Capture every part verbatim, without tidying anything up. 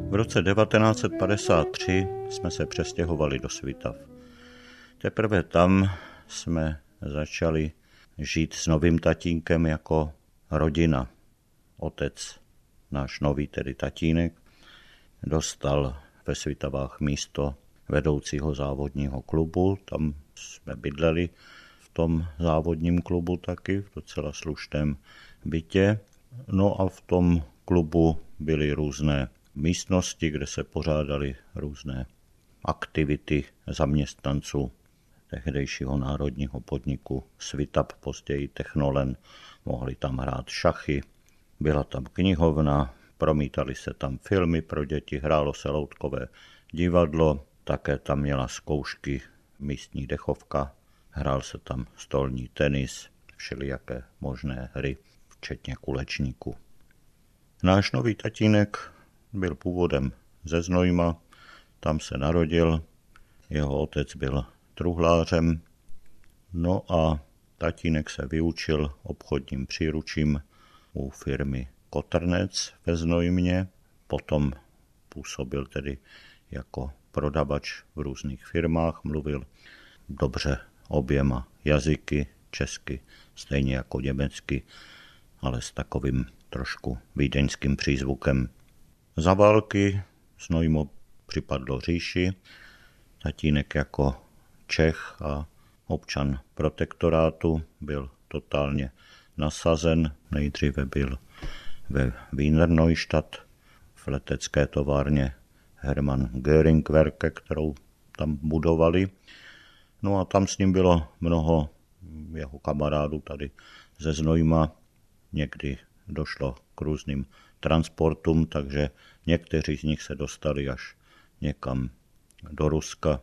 V roce devatenáct set padesát tři jsme se přestěhovali do Svitav. Teprve tam jsme začali žít s novým tatínkem jako rodina. Otec, náš nový tedy tatínek, dostal ve Svitavách místo vedoucího závodního klubu. Tam jsme bydleli v tom závodním klubu taky, v docela slušném bytě. No a v tom klubu byly různé místnosti, kde se pořádaly různé aktivity zaměstnanců tehdejšího národního podniku Svitap, později Technolen. Mohli tam hrát šachy, byla tam knihovna, promítaly se tam filmy pro děti, hrálo se loutkové divadlo, také tam měla zkoušky místní dechovka, hrál se tam stolní tenis, všelijaké možné hry, včetně kulečníku. Náš nový tatínek byl původem ze Znojma, tam se narodil, jeho otec byl truhlářem, no a tatínek se vyučil obchodním příručím u firmy Kotrnec ve Znojmě, potom působil tedy jako prodavač v různých firmách, mluvil dobře oběma jazyky, česky, stejně jako německy, ale s takovým trošku vídeňským přízvukem. Za války Znojmo připadlo říši, tatínek jako Čech a občan protektorátu byl totálně nasazen. Nejdříve byl ve Wiener Neustadt v letecké továrně Hermann Göring Werke, kterou tam budovali. No a tam s ním bylo mnoho jeho kamarádů tady ze Znojma. Někdy došlo k různým transportům, takže někteří z nich se dostali až někam do Ruska,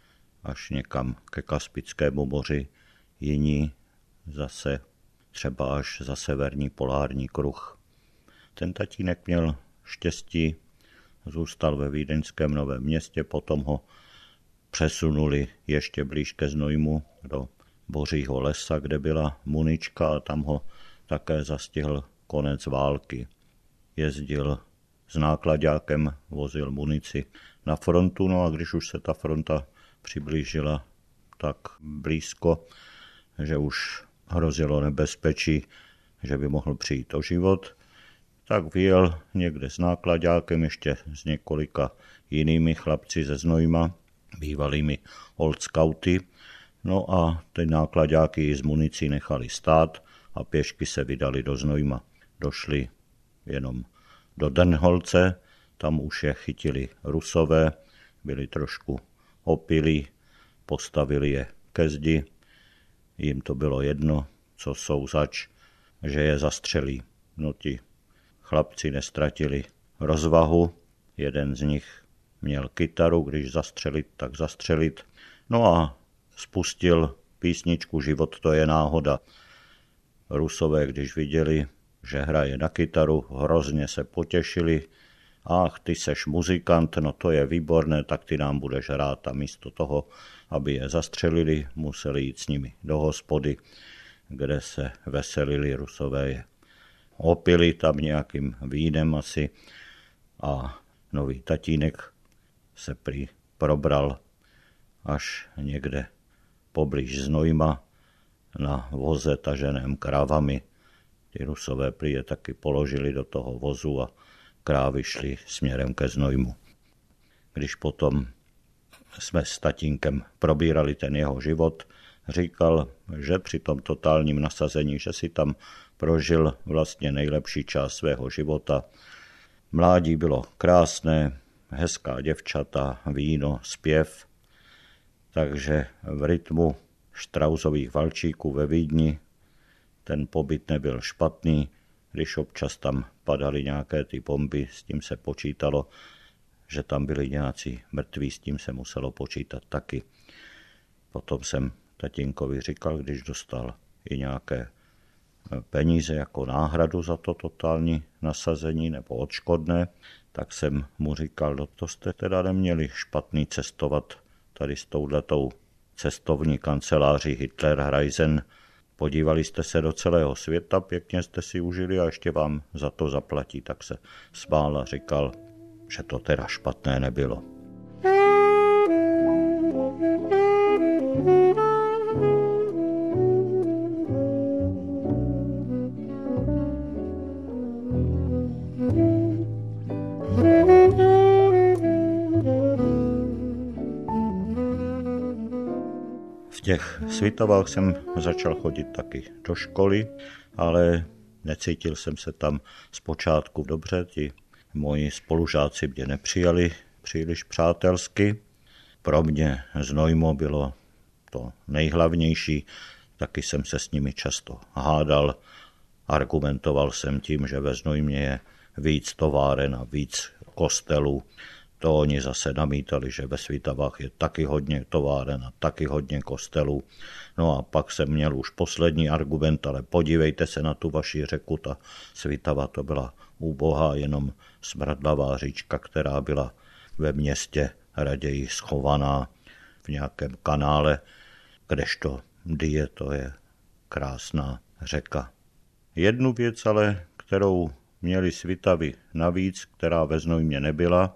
až někam ke Kaspickému moři, jiní zase třeba až za severní polární kruh. Ten tatínek měl štěstí, zůstal ve vídeňském Novém Městě, potom ho přesunuli ještě blíž ke Znojmu do Božího lesa, kde byla munička, a tam ho také zastihl konec války. Jezdil s náklaďákem, vozil munici na frontu, no a když už se ta fronta přiblížila tak blízko, že už hrozilo nebezpečí, že by mohl přijít o život, tak vyjel někde s náklaďákem ještě s několika jinými chlapci ze Znojma, bývalými old scouty, no a ty náklaďáky z municí nechali stát a pěšky se vydali do Znojma. Došli jenom do Drnholce, tam už je chytili Rusové, byli trošku opilí, postavili je ke zdi, jim to bylo jedno, co jsou zač, že je zastřelí. No ti chlapci nestratili rozvahu, jeden z nich měl kytaru, když zastřelit, tak zastřelit, no a spustil písničku Život to je náhoda. Rusové, když viděli, že hraje na kytaru, hrozně se potěšili. Ach, ty seš muzikant, no to je výborné, tak ty nám budeš hrát. A místo toho, aby je zastřelili, museli jít s nimi do hospody, kde se veselili. Rusové je opili tam nějakým vínem asi a nový tatínek se prý probral až někde poblíž Znojma na voze taženém krávami. Ty Rusové prý je taky položili do toho vozu a krávy šly směrem ke Znojmu. Když potom jsme s tatínkem probírali ten jeho život, říkal, že při tom totálním nasazení, že si tam prožil vlastně nejlepší část svého života. Mládí bylo krásné, hezká děvčata, víno, zpěv, takže v rytmu Štrausových valčíků ve Vídni ten pobyt nebyl špatný, když občas tam padaly nějaké ty bomby, s tím se počítalo, že tam byli nějací mrtví, s tím se muselo počítat taky. Potom jsem tatínkovi říkal, když dostal i nějaké peníze jako náhradu za to totální nasazení nebo odškodné, tak jsem mu říkal, no to jste teda neměli špatný cestovat tady s touhletou cestovní kanceláří Hitler-Reisen. Podívali jste se do celého světa, pěkně jste si užili a ještě vám za to zaplatí. Tak se smál a říkal, že to teda špatné nebylo. V těch Svitavách jsem začal chodit taky do školy, ale necítil jsem se tam zpočátku dobře. Ti moji spolužáci mě nepřijali příliš přátelsky. Pro mě Znojmo bylo to nejhlavnější, taky jsem se s nimi často hádal. Argumentoval jsem tím, že ve Znojmě je víc továren a víc kostelů. To oni zase namítali, že ve Svitavách je taky hodně továren a taky hodně kostelů. No a pak jsem měl už poslední argument, ale podívejte se na tu vaši řeku, ta Svitava to byla úbohá, jenom smradlavá říčka, která byla ve městě raději schovaná v nějakém kanále, kdežto Dyje to je krásná řeka. Jednu věc ale, kterou měli Svitavy navíc, která ve Znojmě nebyla,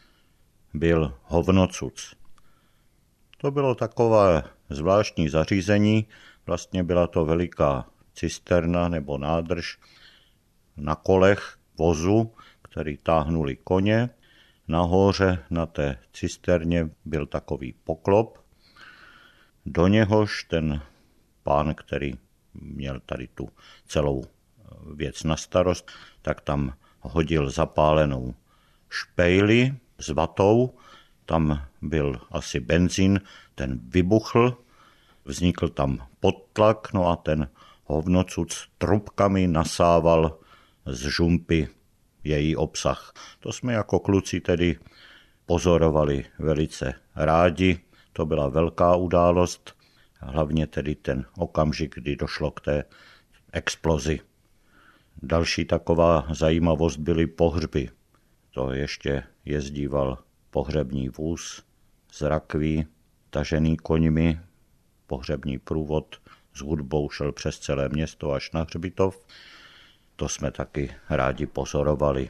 byl hovnocuc. To bylo takové zvláštní zařízení, vlastně byla to veliká cisterna nebo nádrž na kolech vozu, který táhnuli koně. Nahoře na té cisterně byl takový poklop, do něhož ten pán, který měl tady tu celou věc na starost, tak tam hodil zapálenou špejli s vatou, tam byl asi benzín, ten vybuchl, vznikl tam podtlak, no a ten hovnocuc trubkami nasával z žumpy její obsah. To jsme jako kluci tedy pozorovali velice rádi, to byla velká událost, hlavně tedy ten okamžik, kdy došlo k té explozi. Další taková zajímavost byly pohřby. To ještě jezdíval pohřební vůz z rakví, tažený koňmi, pohřební průvod s hudbou šel přes celé město až na hřbitov. To jsme taky rádi pozorovali.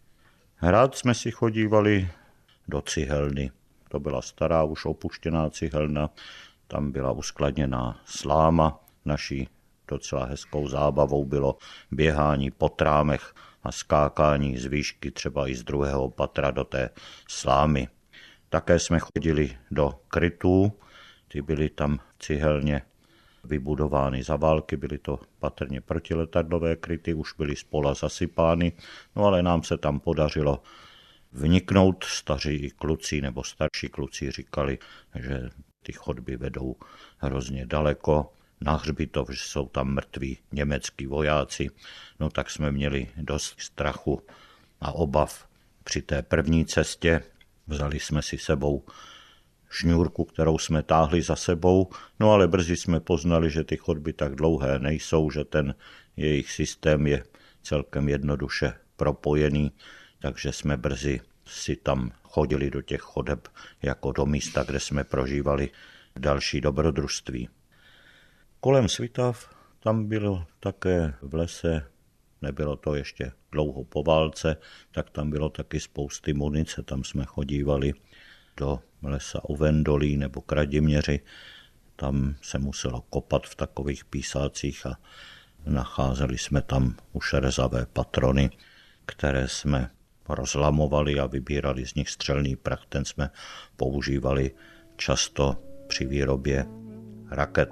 Rád jsme si chodívali do cihelny. To byla stará, už opuštěná cihelna. Tam byla uskladněná sláma. Naší docela hezkou zábavou bylo běhání po trámech a skákání z výšky třeba i z druhého patra do té slámy. Také jsme chodili do krytů, ty byly tam cihelně vybudovány za války, byly to patrně protiletadlové kryty, už byly spola zasypány, no ale nám se tam podařilo vniknout. Staří kluci nebo starší kluci říkali, že ty chodby vedou hrozně daleko na hřbitov, že jsou tam mrtví německý vojáci. No tak jsme měli dost strachu a obav při té první cestě. Vzali jsme si sebou šňůrku, kterou jsme táhli za sebou, no ale brzy jsme poznali, že ty chodby tak dlouhé nejsou, že ten jejich systém je celkem jednoduše propojený, takže jsme brzy si tam chodili do těch chodeb jako do místa, kde jsme prožívali další dobrodružství. Kolem Svitav tam bylo také v lese, nebylo to ještě dlouho po válce, tak tam bylo taky spousty munice, tam jsme chodívali do lesa u Vendolí nebo Kradiměři, tam se muselo kopat v takových písácích a nacházeli jsme tam už rezavé patrony, které jsme rozlamovali a vybírali z nich střelný prach, ten jsme používali často při výrobě raket.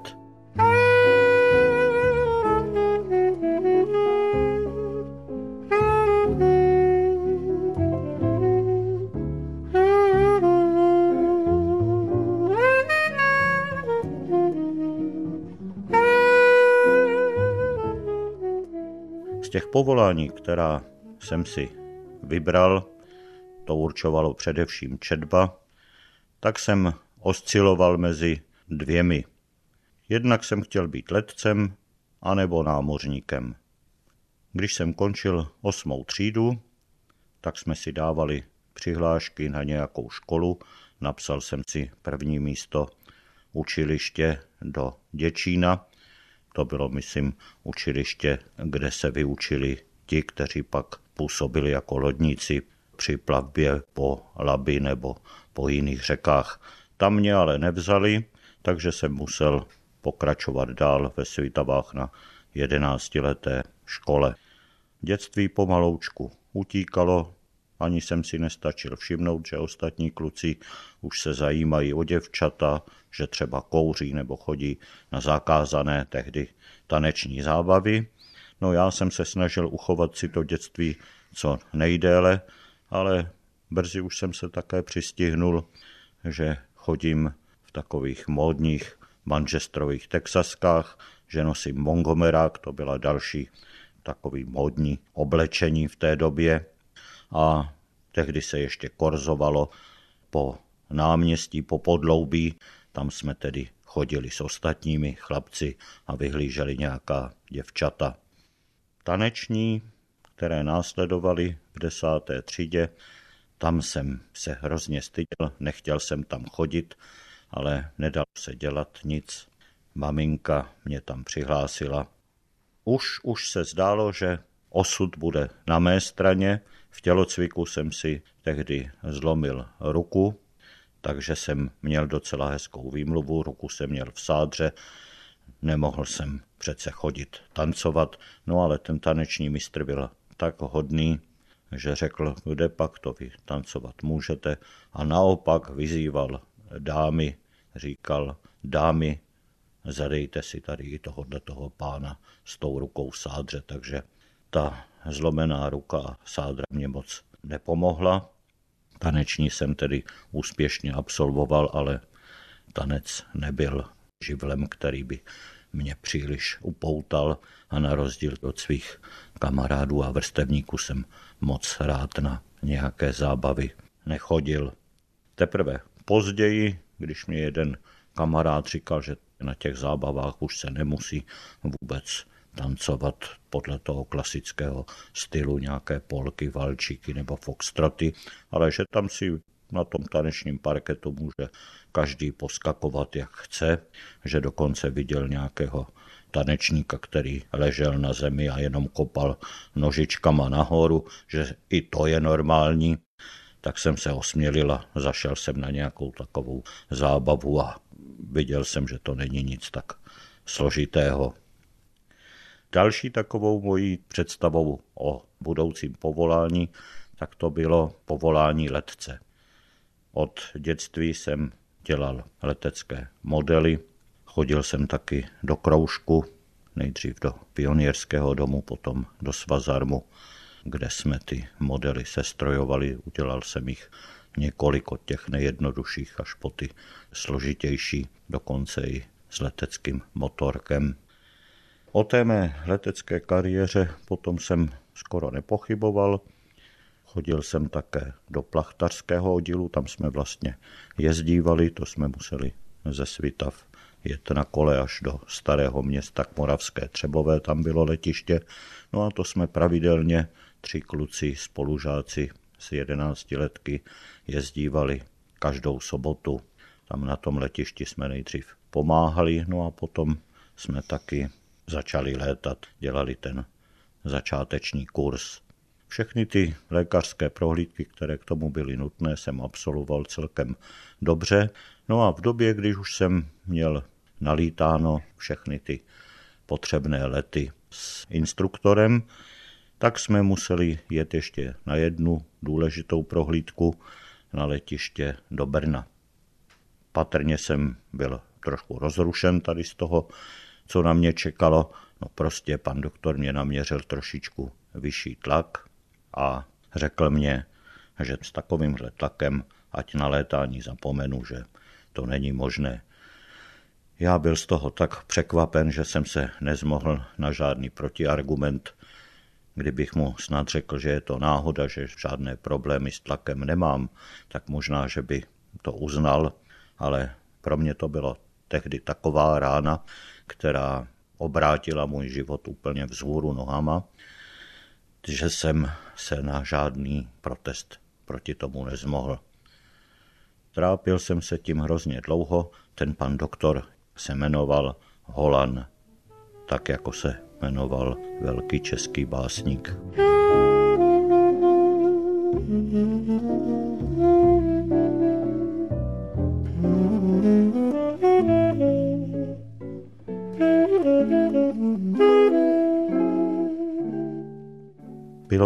Z těch povolání, která jsem si vybral, to určovalo především četba, tak jsem osciloval mezi dvěmi. Jednak jsem chtěl být letcem anebo námořníkem. Když jsem končil osmou třídu, tak jsme si dávali přihlášky na nějakou školu. Napsal jsem si první místo učiliště do Děčína. To bylo, myslím, učiliště, kde se vyučili ti, kteří pak působili jako lodníci při plavbě po Labi nebo po jiných řekách. Tam mě ale nevzali, takže jsem musel pokračovat dál ve Svitavách na jedenáctileté škole. Dětství pomaloučku utíkalo, ani jsem si nestačil všimnout, že ostatní kluci už se zajímají o děvčata, že třeba kouří nebo chodí na zakázané tehdy taneční zábavy. No já jsem se snažil uchovat si to dětství co nejdéle, ale brzy už jsem se také přistihnul, že chodím v takových módních manchesterových texaskách, že nosím Montgomerák, to byla další takový módní oblečení v té době. A tehdy se ještě korzovalo po náměstí, po podloubí, tam jsme tedy chodili s ostatními chlapci a vyhlíželi nějaká děvčata. Taneční, které následovaly v desáté třídě, tam jsem se hrozně styděl, nechtěl jsem tam chodit, ale nedalo se dělat nic. Maminka mě tam přihlásila. Už, už se zdálo, že osud bude na mé straně. V tělocviku jsem si tehdy zlomil ruku, takže jsem měl docela hezkou výmluvu, ruku jsem měl v sádře, nemohl jsem přece chodit tancovat, no ale ten taneční mistr byl tak hodný, že řekl, kde pak to vy tancovat můžete, a naopak vyzýval dámy, říkal, dámy, zadejte si tady i tohohle toho pána s tou rukou v sádře, takže ta zlomená ruka a sádra mě moc nepomohla. Taneční jsem tedy úspěšně absolvoval, ale tanec nebyl živlem, který by mě příliš upoutal, a na rozdíl od svých kamarádů a vrstevníků jsem moc rád na nějaké zábavy nechodil. Teprve později, když mě jeden kamarád říkal, že na těch zábavách už se nemusí vůbec tancovat podle toho klasického stylu, nějaké polky, valčíky nebo foxtroty, ale že tam si na tom tanečním parketu může každý poskakovat, jak chce, že dokonce viděl nějakého tanečníka, který ležel na zemi a jenom kopal nožičkama nahoru, že i to je normální. Tak jsem se osmělil a zašel jsem na nějakou takovou zábavu a viděl jsem, že to není nic tak složitého. Další takovou mojí představou o budoucím povolání, tak to bylo povolání letce. Od dětství jsem dělal letecké modely, chodil jsem taky do kroužku, nejdřív do pionýrského domu, potom do Svazarmu, kde jsme ty modely sestrojovali. Udělal jsem jich několik, od těch nejjednodušších až po ty složitější, dokonce i s leteckým motorkem. O té mé letecké kariéře potom jsem skoro nepochyboval. Chodil jsem také do plachtařského oddílu, tam jsme vlastně jezdívali, to jsme museli ze Svitav jet na kole až do Starého Města k Moravské Třebové, tam bylo letiště. No a to jsme pravidelně, tři kluci, spolužáci z jedenáctiletky, jezdívali každou sobotu. Tam na tom letišti jsme nejdřív pomáhali, no a potom jsme taky začali létat, dělali ten začáteční kurz. Všechny ty lékařské prohlídky, které k tomu byly nutné, jsem absolvoval celkem dobře. No a v době, když už jsem měl nalítáno všechny ty potřebné lety s instruktorem, tak jsme museli jet ještě na jednu důležitou prohlídku na letiště do Brna. Patrně jsem byl trošku rozrušen tady z toho, co na mě čekalo. No prostě pan doktor mě naměřil trošičku vyšší tlak a řekl mě, že s takovýmhle tlakem ať na létání zapomenu, že to není možné. Já byl z toho tak překvapen, že jsem se nezmohl na žádný protiargument. Kdybych mu snad řekl, že je to náhoda, že žádné problémy s tlakem nemám, tak možná, že by to uznal, ale pro mě to bylo tehdy taková rána, která obrátila můj život úplně vzhůru nohama, že jsem se na žádný protest proti tomu nezmohl. Trápil jsem se tím hrozně dlouho, ten pan doktor se jmenoval Holan, tak jako se jmenoval velký český básník. Mm-hmm.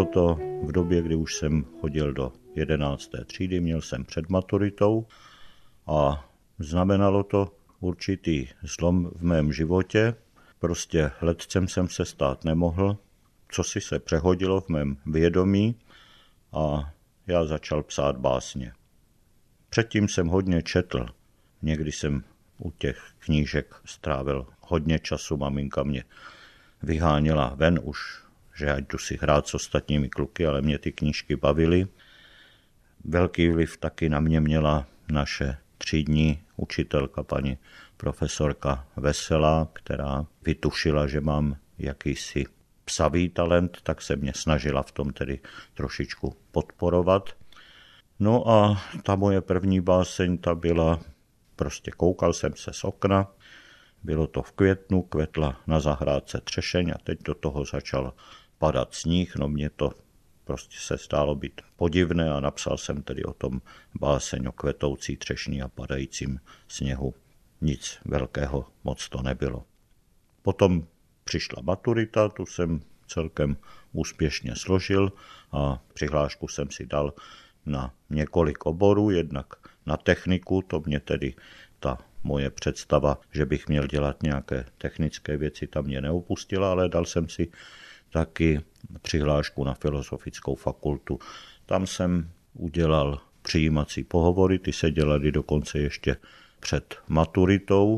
Bylo to v době, kdy už jsem chodil do jedenácté třídy, měl jsem před maturitou a znamenalo to určitý zlom v mém životě. Prostě letcem jsem se stát nemohl, co si se přehodilo v mém vědomí a já začal psát básně. Předtím jsem hodně četl, někdy jsem u těch knížek strávil hodně času, maminka mě vyháněla ven už, že ať jdu si hrát s ostatními kluky, ale mě ty knížky bavily. Velký vliv taky na mě měla naše třídní učitelka, paní profesorka Veselá, která vytušila, že mám jakýsi psavý talent, tak se mě snažila v tom tedy trošičku podporovat. No a ta moje první báseň, ta byla, prostě koukal jsem se z okna, bylo to v květnu, kvetla na zahrádce třešeň a teď do toho začal padat sníh, no mě to prostě se stálo být podivné a napsal jsem tedy o tom báseň o kvetoucí třešní a padajícím sněhu. Nic velkého moc to nebylo. Potom přišla maturita, tu jsem celkem úspěšně složil a přihlášku jsem si dal na několik oborů, jednak na techniku, to mě tedy ta moje představa, že bych měl dělat nějaké technické věci, tam mě neopustila, ale dal jsem si taky přihlášku na filozofickou fakultu. Tam jsem udělal přijímací pohovory, ty se dělaly dokonce ještě před maturitou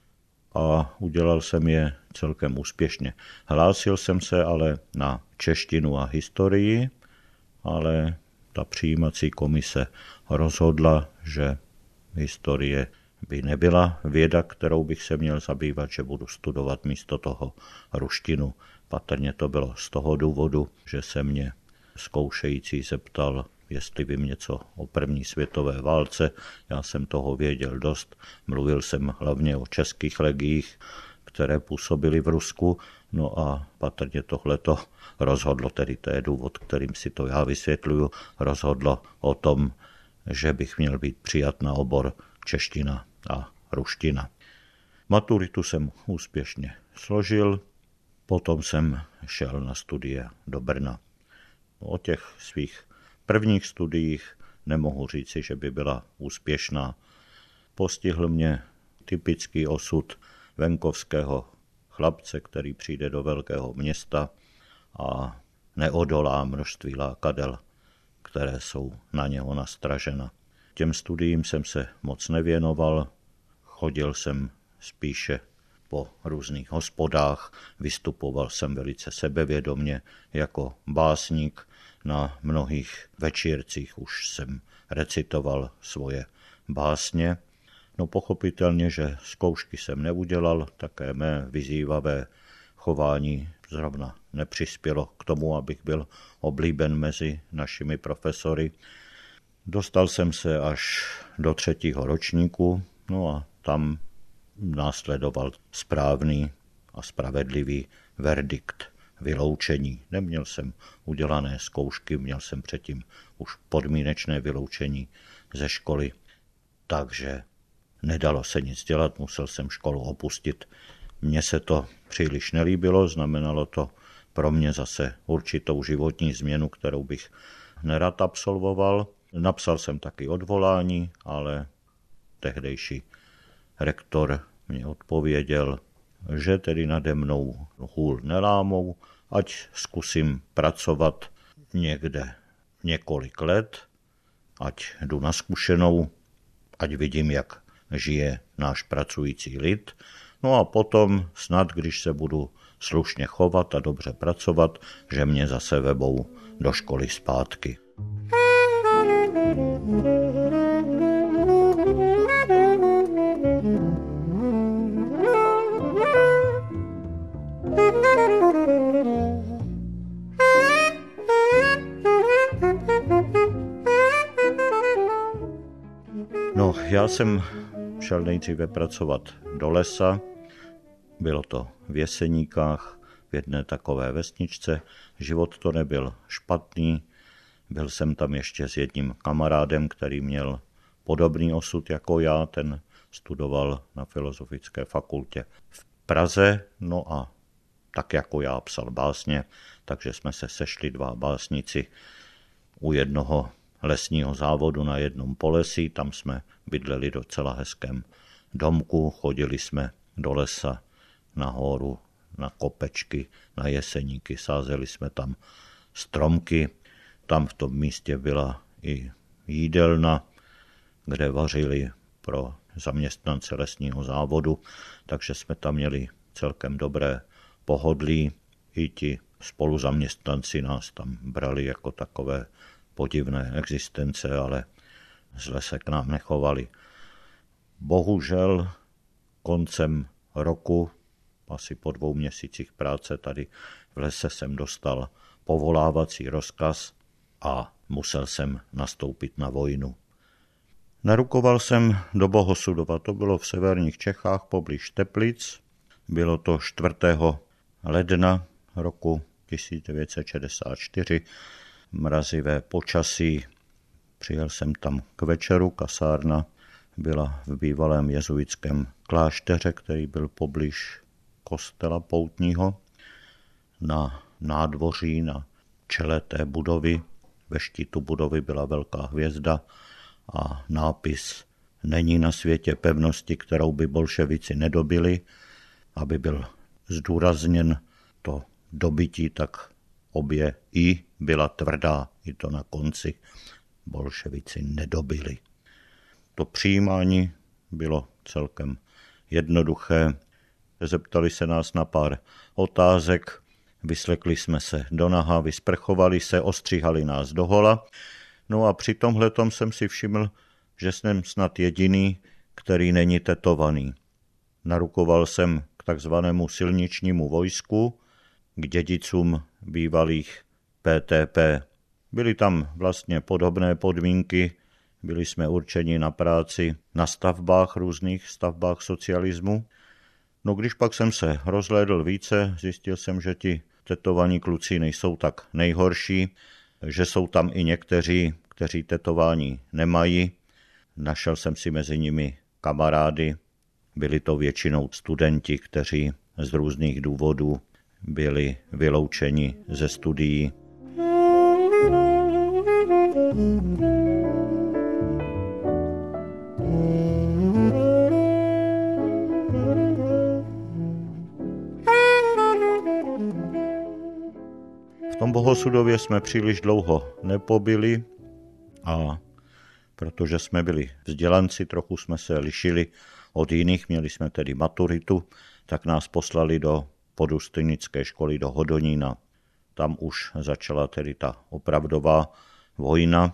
a udělal jsem je celkem úspěšně. Hlásil jsem se ale na češtinu a historii, ale ta přijímací komise rozhodla, že historie by nebyla věda, kterou bych se měl zabývat, že budu studovat místo toho ruštinu. Patrně to bylo z toho důvodu, že se mě zkoušející zeptal, jestli vím něco o první světové válce. Já jsem toho věděl dost. Mluvil jsem hlavně o českých legiích, které působily v Rusku. No a patrně tohleto rozhodlo, tedy to je důvod, kterým si to já vysvětluju, rozhodlo o tom, že bych měl být přijat na obor čeština a ruština. Maturitu jsem úspěšně složil, potom jsem šel na studie do Brna. O těch svých prvních studiích nemohu říci, že by byla úspěšná. Postihl mě typický osud venkovského chlapce, který přijde do velkého města a neodolá množství lákadel, které jsou na něho nastražena. Těm studiím jsem se moc nevěnoval, chodil jsem spíše po různých hospodách, vystupoval jsem velice sebevědomně jako básník, na mnohých večírcích už jsem recitoval svoje básně. No pochopitelně, že zkoušky jsem neudělal, také mé vyzývavé chování zrovna nepřispělo k tomu, abych byl oblíben mezi našimi profesory. Dostal jsem se až do třetího ročníku, no a tam následoval správný a spravedlivý verdikt vyloučení. Neměl jsem udělané zkoušky, měl jsem předtím už podmínečné vyloučení ze školy, takže nedalo se nic dělat, musel jsem školu opustit. Mně se to příliš nelíbilo, znamenalo to pro mě zase určitou životní změnu, kterou bych nerad absolvoval. Napsal jsem taky odvolání, ale tehdejší rektor mě odpověděl, že tedy nade mnou hůl nelámou, ať zkusím pracovat někde několik let, ať jdu na zkušenou, ať vidím, jak žije náš pracující lid. No a potom snad, když se budu slušně chovat a dobře pracovat, že mě zase vebou do školy zpátky. No, já jsem šel nejdříve pracovat do lesa, bylo to v Jeseníkách, v jedné takové vesničce. Život to nebyl špatný, byl jsem tam ještě s jedním kamarádem, který měl podobný osud jako já, ten studoval na Filozofické fakultě v Praze, no a tak jako já psal básně, takže jsme se sešli dva básníci u jednoho lesního závodu na jednom polesí, tam jsme bydleli docela hezkém domku, chodili jsme do lesa, nahoru, na kopečky, na jeseníky, sázeli jsme tam stromky, tam v tom místě byla i jídelna, kde vařili pro zaměstnance lesního závodu, takže jsme tam měli celkem dobré pohodlí. I ti spoluzaměstnanci nás tam brali jako takové podivné existence, ale zle se k nám nechovali. Bohužel koncem roku, asi po dvou měsících práce tady v lese, jsem dostal povolávací rozkaz a musel jsem nastoupit na vojnu. Narukoval jsem do Bohosudova, to bylo v severních Čechách poblíž Teplic. Bylo to čtvrtého ledna roku tisíc devět set šedesát čtyři, mrazivé počasí. Přijel jsem tam k večeru, kasárna byla v bývalém jezuitském klášteře, který byl poblíž kostela poutního. Na nádvoří, na čele té budovy, ve štítu budovy byla velká hvězda a nápis "Není na světě pevnosti, kterou by bolševici nedobili", aby byl zdůrazněn to dobytí, tak obě i byla tvrdá, i to na konci bolševici nedobili. To přijímání bylo celkem jednoduché. Zeptali se nás na pár otázek, vyslekli jsme se do naha, vysprchovali se, ostříhali nás dohola. No a při tomhletom jsem si všiml, že jsem snad jediný, který není tetovaný. Narukoval jsem k takzvanému silničnímu vojsku, k dědicům bývalých P T P. Byly tam vlastně podobné podmínky, byli jsme určeni na práci na stavbách, různých stavbách socialismu. No když pak jsem se rozhlédl více, zjistil jsem, že ti tetovaní kluci nejsou tak nejhorší, že jsou tam i někteří, kteří tetování nemají. Našel jsem si mezi nimi kamarády, byli to většinou studenti, kteří z různých důvodů byli vyloučeni ze studií. V tom Bohosudově jsme příliš dlouho nepobyli a protože jsme byli vzdělanci, trochu jsme se lišili od jiných, měli jsme tedy maturitu, tak nás poslali do podůstojnické školy do Hodonína. Tam už začala tedy ta opravdová vojna.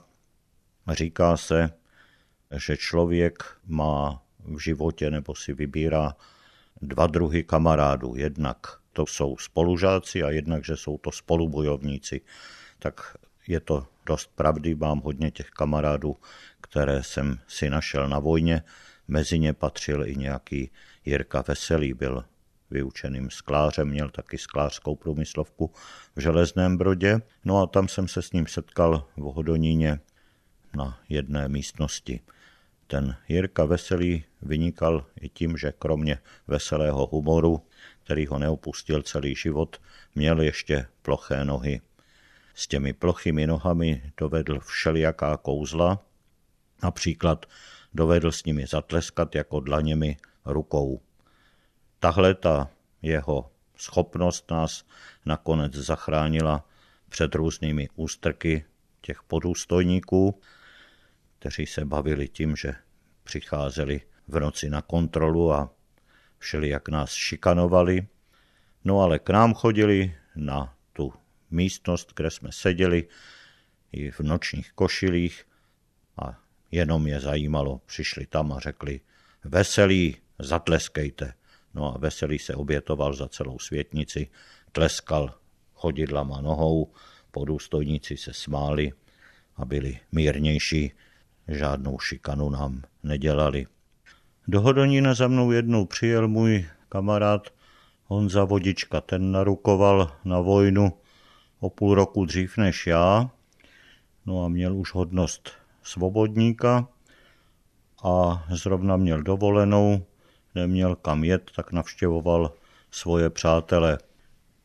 Říká se, že člověk má v životě nebo si vybírá dva druhy kamarádů. Jednak to jsou spolužáci a jednak, že jsou to spolubojovníci. Tak je to dost pravdy, mám hodně těch kamarádů, které jsem si našel na vojně. Mezi ně patřil i nějaký Jirka Veselý, byl vyučeným sklářem, měl taky sklářskou průmyslovku v Železném Brodě. No a tam jsem se s ním setkal v Hodoníně na jedné místnosti. Ten Jirka Veselý vynikal i tím, že kromě veselého humoru, který ho neopustil celý život, měl ještě ploché nohy. S těmi plochými nohami dovedl všelijaká kouzla, například dovedl s nimi zatleskat jako dlaněmi rukou. Tahle ta jeho schopnost nás nakonec zachránila před různými ústrky těch podůstojníků, kteří se bavili tím, že přicházeli v noci na kontrolu a všelijak nás šikanovali. No ale k nám chodili na tu místnost, kde jsme seděli, i v nočních košilích a jenom je zajímalo, přišli tam a řekli: Veselý, zatleskejte. No a Veselý se obětoval za celou světnici, tleskal chodidlama nohou, podůstojníci se smáli a byli mírnější, žádnou šikanu nám nedělali. Do Hodonína za mnou jednou přijel můj kamarád Honza Vodička, ten narukoval na vojnu o půl roku dřív než já, no a měl už hodnost svobodníka a zrovna měl dovolenou, neměl kam jet, tak navštěvoval svoje přátele.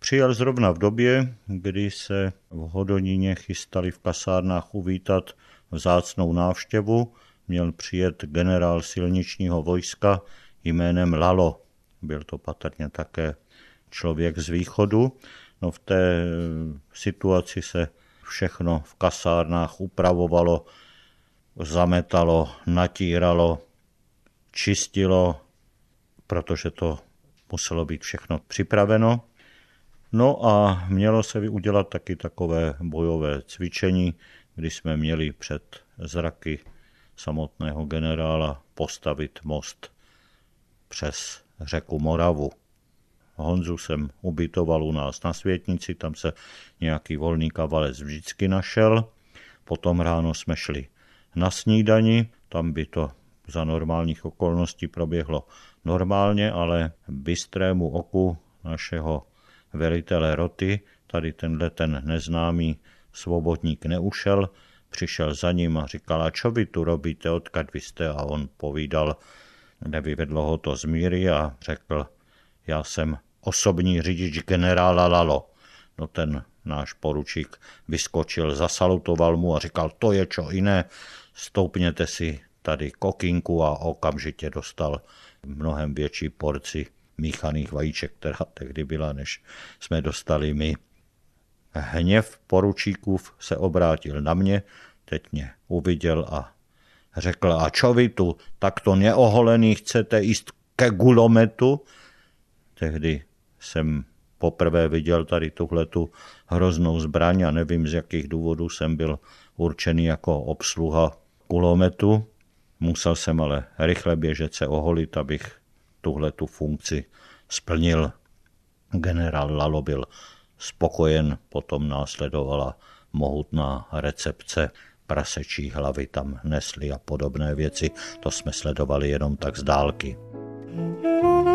Přijel zrovna v době, kdy se v Hodoníně chystali v kasárnách uvítat vzácnou návštěvu. Měl přijet generál silničního vojska jménem Lalo. Byl to patrně také člověk z východu. No v té situaci se všechno v kasárnách upravovalo, zametalo, natíralo, čistilo, protože to muselo být všechno připraveno. No a mělo se udělat taky takové bojové cvičení, kdy jsme měli před zraky samotného generála postavit most přes řeku Moravu. Honzu jsem ubytoval u nás na Světnici, tam se nějaký volný kavalec vždycky našel. Potom ráno jsme šli na snídani, tam by to za normálních okolností proběhlo normálně, ale bystrému oku našeho velitele roty tady tenhle ten neznámý svobodník neušel, přišel za ním a říkal, a čo vy tu robíte, odkud vy jste? A on povídal, nevyvedlo ho to z míry a řekl, já jsem osobní řidič generála Lalo. No ten náš poručík vyskočil, zasalutoval mu a říkal, to je čo jiné, stoupněte si tady kokinku a okamžitě dostal mnohem větší porci míchaných vajíček, která tehdy byla, než jsme dostali my. Hněv poručíkův se obrátil na mě, teď mě uviděl a řekl, a čo vy tu takto neoholený chcete jíst ke gulometu? Tehdy jsem poprvé viděl tady tuhletu hroznou zbraň a nevím, z jakých důvodů jsem byl určený jako obsluha kulometu. Musel jsem ale rychle běžet se oholit, abych tuhletu funkci splnil. Generál Lalo byl spokojen, potom následovala mohutná recepce, prasečí hlavy tam nesli a podobné věci. To jsme sledovali jenom tak z dálky.